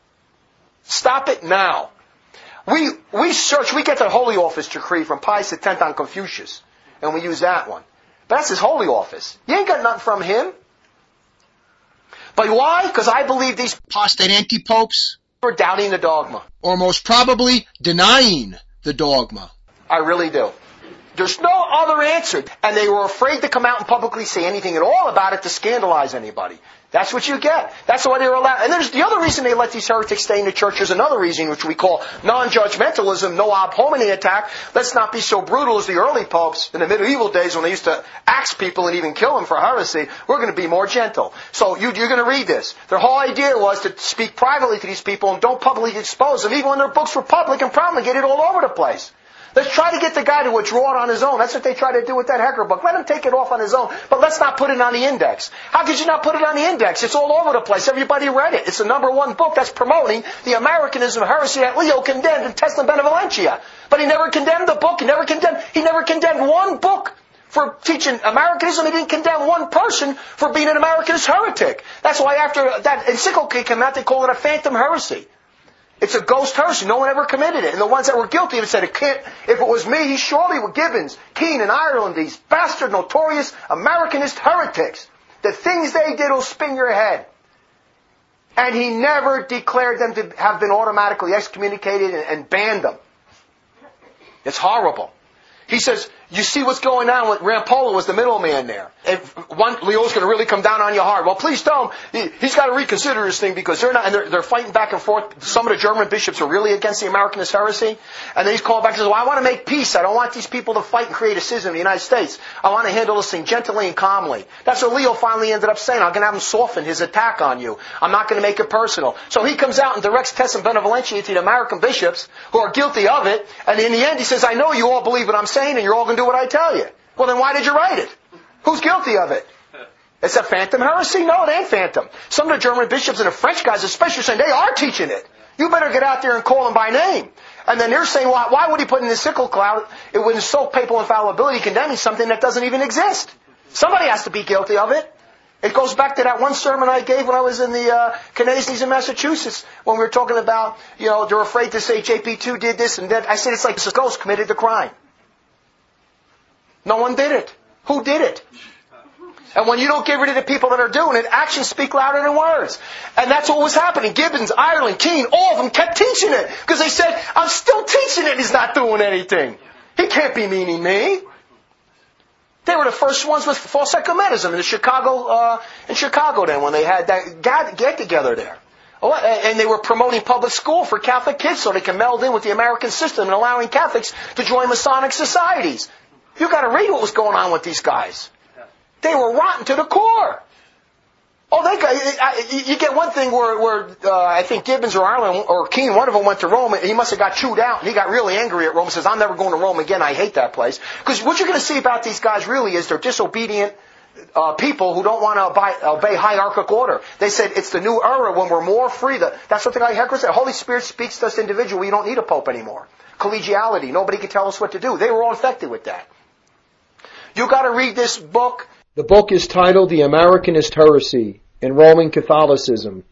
Stop it now. We search. We get the Holy Office decree from Pius X on Confucius. And we use that one. But that's his Holy Office. You ain't got nothing from him. But why? Because I believe these apostate anti-popes are doubting the dogma. Or most probably denying the dogma. I really do. There's no other answer. And they were afraid to come out and publicly say anything at all about it to scandalize anybody. That's what you get. That's why they were allowed. And there's the other reason they let these heretics stay in the church. There's another reason, which we call non-judgmentalism, no ab hominem attack. Let's not be so brutal as the early popes in the medieval days when they used to axe people and even kill them for heresy. We're going to be more gentle. So you're going to read this. Their whole idea was to speak privately to these people and don't publicly expose them, even when their books were public and promulgated all over the place. Let's try to get the guy to withdraw it on his own. That's what they try to do with that Hecker book. Let him take it off on his own, but let's not put it on the index. How could you not put it on the index? It's all over the place. Everybody read it. It's the #1 book that's promoting the Americanism heresy that Leo condemned in Tesla Benevolentia. But he never condemned the book. He never condemned one book for teaching Americanism. He didn't condemn one person for being an Americanist heretic. That's why after that encyclical came out, they call it a phantom heresy. It's a ghost heresy. No one ever committed it. And the ones that were guilty of it said, if it was me, surely were Gibbons, Keane, and Ireland, these bastard, notorious Americanist heretics. The things they did will spin your head. And he never declared them to have been automatically excommunicated and banned them. It's horrible. He says, you see what's going on with Rampolla was the middleman there. If Leo's going to really come down on you hard. Well, please tell him he's got to reconsider his thing because they're not, and they're fighting back and forth. Some of the German bishops are really against the Americanist heresy. And then he's calling back and says, well, I want to make peace. I don't want these people to fight and create a schism in the United States. I want to handle this thing gently and calmly. That's what Leo finally ended up saying. I'm going to have him soften his attack on you. I'm not going to make it personal. So he comes out and directs Tess and Benevolentia to the American bishops who are guilty of it. And in the end, he says, I know you all believe what I'm saying and you're all going to do what I tell you. Well, then why did you write it? Who's guilty of it? It's a phantom heresy? No, it ain't phantom. Some of the German bishops and the French guys especially are saying they are teaching it. You better get out there and call them by name. And then they're saying, well, why would he put in the encyclical out? It would insult papal infallibility condemning something that doesn't even exist. Somebody has to be guilty of it. It goes back to that one sermon I gave when I was in the Canadians in Massachusetts when we were talking about, they're afraid to say JP2 did this and that. I said it's like this ghost committed the crime. No one did it. Who did it? And when you don't get rid of the people that are doing it, actions speak louder than words. And that's what was happening. Gibbons, Ireland, Keane, all of them kept teaching it. Because they said, I'm still teaching it. He's not doing anything. He can't be meaning me. They were the first ones with false ecumenism in Chicago then when they had that get together there. Oh, and they were promoting public school for Catholic kids so they can meld in with the American system and allowing Catholics to join Masonic societies. You got to read what was going on with these guys. They were rotten to the core. Oh, you get one thing where I think Gibbons or Ireland or Keane, one of them went to Rome, and he must have got chewed out, and he got really angry at Rome and says, I'm never going to Rome again, I hate that place. Because what you're going to see about these guys really is they're disobedient people who don't want to obey hierarchical order. They said it's the new era when we're more free. That's what the guy Hecker said. Holy Spirit speaks to us individually. We don't need a pope anymore. Collegiality. Nobody can tell us what to do. They were all infected with that. You got to read this book. The book is titled The Americanist Heresy in Roman Catholicism,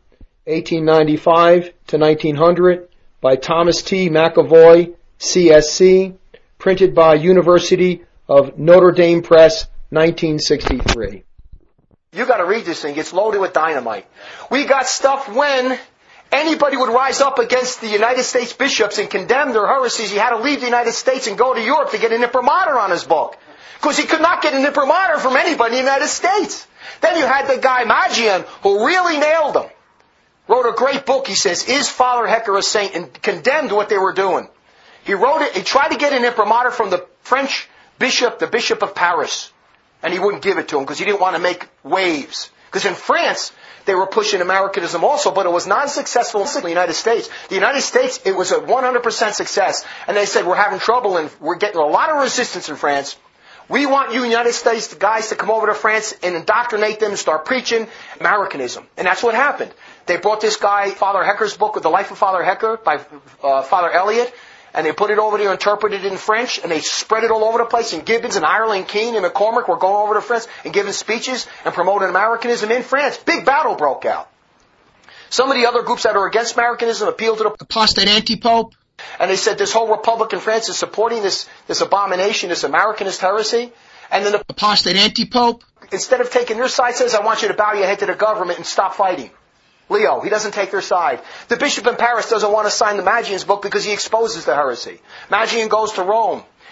1895 to 1900, by Thomas T. McAvoy, CSC, printed by University of Notre Dame Press, 1963. You got to read this thing. It's loaded with dynamite. We got stuff when anybody would rise up against the United States bishops and condemn their heresies. He had to leave the United States and go to Europe to get an imprimatur on his book. Because he could not get an imprimatur from anybody in the United States. Then you had the guy Magian, who really nailed him. Wrote a great book, he says, Is Father Hecker a Saint? And condemned what they were doing. He wrote it, he tried to get an imprimatur from the French bishop, the Bishop of Paris. And he wouldn't give it to him because he didn't want to make waves. Because in France, they were pushing Americanism also, but it was not successful in the United States. The United States, it was a 100% success. And they said, we're having trouble and we're getting a lot of resistance in France. We want you United States guys to come over to France and indoctrinate them and start preaching Americanism. And that's what happened. They brought this guy, Father Hecker's book, with The Life of Father Hecker by Father Elliot, and they put it over there, interpreted it in French, and they spread it all over the place. And Gibbons and Ireland, Keane and McCormick were going over to France and giving speeches and promoting Americanism in France. Big battle broke out. Some of the other groups that are against Americanism appealed to the apostate anti-pope. And they said this whole Republic in France is supporting this abomination, this Americanist heresy. And then the apostate anti-pope, instead of taking their side, says, I want you to bow your head to the government and stop fighting. Leo, he doesn't take their side. The bishop in Paris doesn't want to sign the Magian's book because he exposes the heresy. Magian goes to Rome.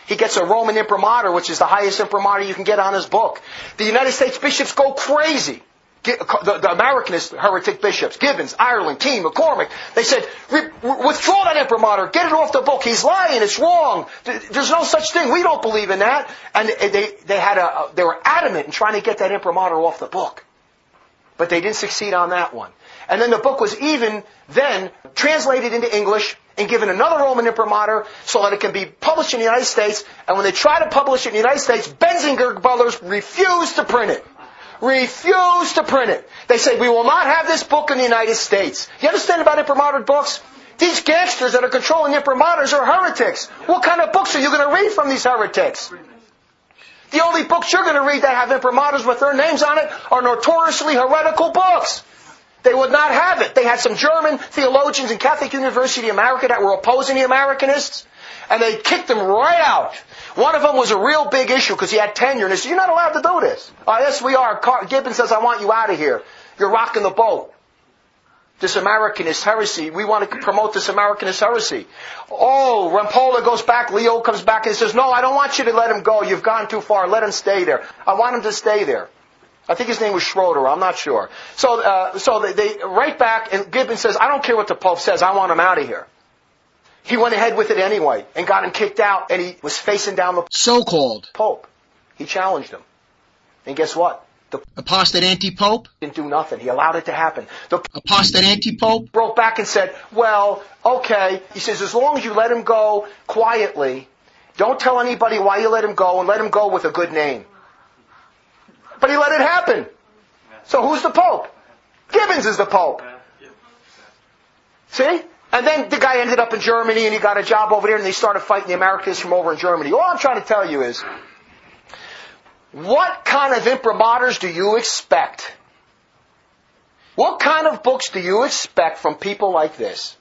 He gets a Roman imprimatur, which is the highest imprimatur you can get on his book. The United States bishops go crazy. The Americanist heretic bishops, Gibbons, Ireland, Keene, McCormick, they said, withdraw that imprimatur, get it off the book, he's lying, it's wrong, there's no such thing, we don't believe in that. And they were adamant in trying to get that imprimatur off the book. But they didn't succeed on that one. And then the book was even then translated into English and given another Roman imprimatur so that it can be published in the United States. And when they tried to publish it in the United States, Benzinger brothers refused to print it. Refused to print it. They say, we will not have this book in the United States. You understand about imprimatur books? These gangsters that are controlling imprimaturs are heretics. What kind of books are you going to read from these heretics? The only books you're going to read that have imprimaturs with their names on it are notoriously heretical books. They would not have it. They had some German theologians in Catholic University America that were opposing the Americanists, and they kicked them right out. One of them was a real big issue because he had tenure, and they said, you're not allowed to do this. Oh, yes, we are. Gibbons says, I want you out of here. You're rocking the boat. This Americanist heresy. We want to promote this Americanist heresy. Oh, Rampolla goes back. Leo comes back and says, no, I don't want you to let him go. You've gone too far. Let him stay there. I want him to stay there. I think his name was Schroeder. I'm not sure. So they write back, and Gibbons says, I don't care what the Pope says. I want him out of here. He went ahead with it anyway and got him kicked out, and he was facing down the so-called Pope. He challenged him. And guess what? The apostate anti-pope didn't do nothing. He allowed it to happen. The apostate anti-pope wrote back and said, well, okay. He says, as long as you let him go quietly, don't tell anybody why you let him go, and let him go with a good name. But he let it happen. So who's the Pope? Gibbons is the Pope. See? And then the guy ended up in Germany and he got a job over there and they started fighting the Americans from over in Germany. All I'm trying to tell you is, what kind of imprimaturs do you expect? What kind of books do you expect from people like this?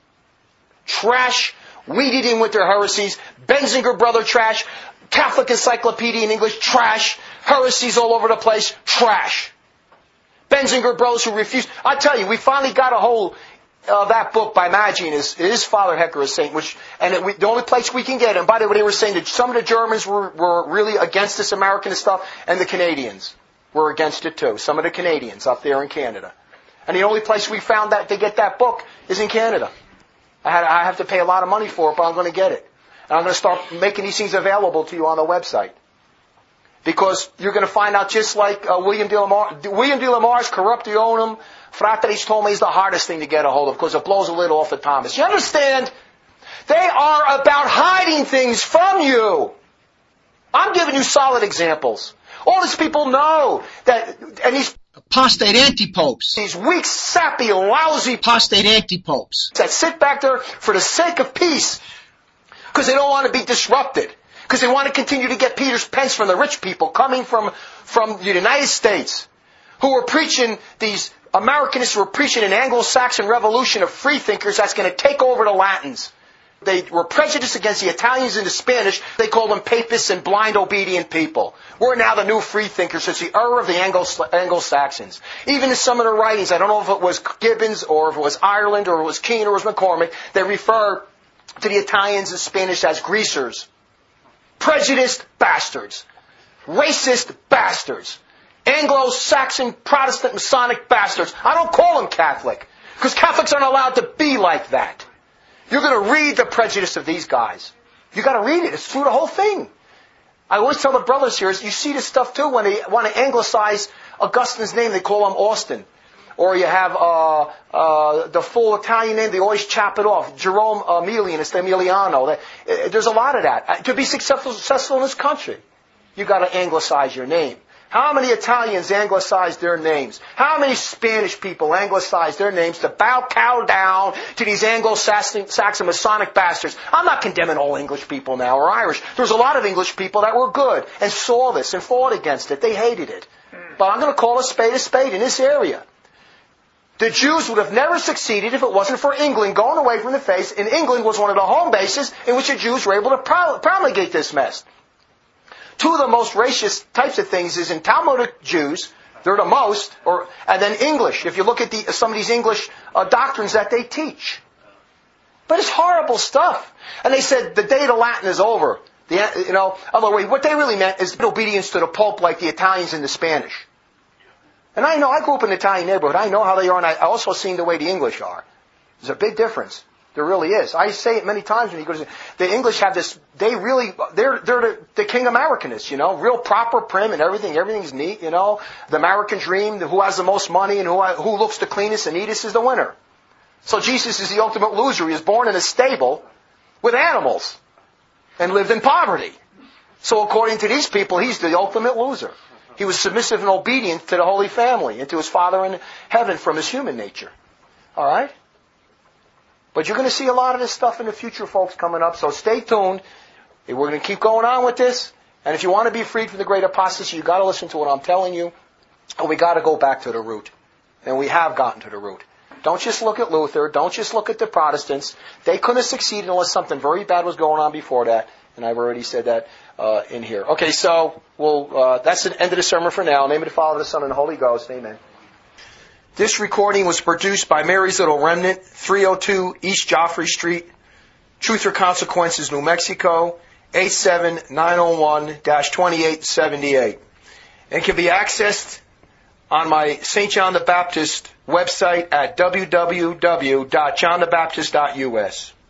Trash, weeded in with their heresies, Benzinger brother trash, Catholic Encyclopedia in English, trash, heresies all over the place, trash. Benzinger brothers who refuse. I tell you, we finally got a hold of that book by Magine. It is Father Hecker, a saint, the only place we can get it. And by the way, they were saying that some of the Germans were really against this Americanist stuff, and the Canadians were against it too. Some of the Canadians up there in Canada. And the only place we found that to get that book is in Canada. I have to pay a lot of money for it, but I'm going to get it. And I'm going to start making these things available to you on the website. Because you're going to find out just like William de Lamar's Corruptionum Fratres Tome is the hardest thing to get a hold of because it blows a lid off of Thomas. You understand? They are about hiding things from you. I'm giving you solid examples. All these people know that, and these apostate anti-popes, these weak, sappy, lousy apostate anti-popes that sit back there for the sake of peace because they don't want to be disrupted. Because they want to continue to get Peter's pence from the rich people coming from the United States who were preaching, these Americanists were preaching an Anglo-Saxon revolution of freethinkers that's going to take over the Latins. They were prejudiced against the Italians and the Spanish. They called them papists and blind obedient people. We're now the new freethinkers. It's the era of the Anglo-Saxons. Even in some of their writings, I don't know if it was Gibbons or if it was Ireland or if it was Keene or it was McCormick, they refer to the Italians and Spanish as greasers. Prejudiced bastards. Racist bastards. Anglo-Saxon Protestant Masonic bastards. I don't call them Catholic. Because Catholics aren't allowed to be like that. You're going to read the prejudice of these guys. You got to read it. It's through the whole thing. I always tell the brothers here, you see this stuff too when they want to anglicize Augustine's name, they call him Austin. Or you have the full Italian name, they always chop it off. Jerome Emilian, it's the Emiliano. There's a lot of that. To be successful in this country, you got to anglicize your name. How many Italians anglicized their names? How many Spanish people anglicized their names to cow down to these Anglo-Saxon Masonic bastards? I'm not condemning all English people now or Irish. There's a lot of English people that were good and saw this and fought against it. They hated it. But I'm going to call a spade in this area. The Jews would have never succeeded if it wasn't for England going away from the faith. And England was one of the home bases in which the Jews were able to promulgate this mess. Two of the most racist types of things is in Talmudic Jews, they're the most, and then English. If you look at some of these English doctrines that they teach. But it's horrible stuff. And they said the day the Latin is over. Although what they really meant is obedience to the Pope like the Italians and the Spanish. And I grew up in an Italian neighborhood. I know how they are, and I also seen the way the English are. There's a big difference. There really is. I say it many times when you go to the English have this. They're the King Americanists, real proper, prim, and everything. Everything's neat, The American dream, who has the most money and who looks the cleanest and neatest is the winner. So Jesus is the ultimate loser. He was born in a stable with animals and lived in poverty. So according to these people, he's the ultimate loser. He was submissive and obedient to the Holy Family and to his Father in heaven from his human nature. All right? But you're going to see a lot of this stuff in the future, folks, coming up. So stay tuned. We're going to keep going on with this. And if you want to be freed from the great apostasy, you've got to listen to what I'm telling you. And we got to go back to the root. And we have gotten to the root. Don't just look at Luther. Don't just look at the Protestants. They couldn't have succeeded unless something very bad was going on before that. And I've already said that in here. Okay, so that's the end of the sermon for now. In the name of the Father, the Son, and the Holy Ghost. Amen. This recording was produced by Mary's Little Remnant, 302 East Joffrey Street, Truth or Consequences, New Mexico, 87901-2878. And can be accessed on my St. John the Baptist website at www.johnthebaptist.us.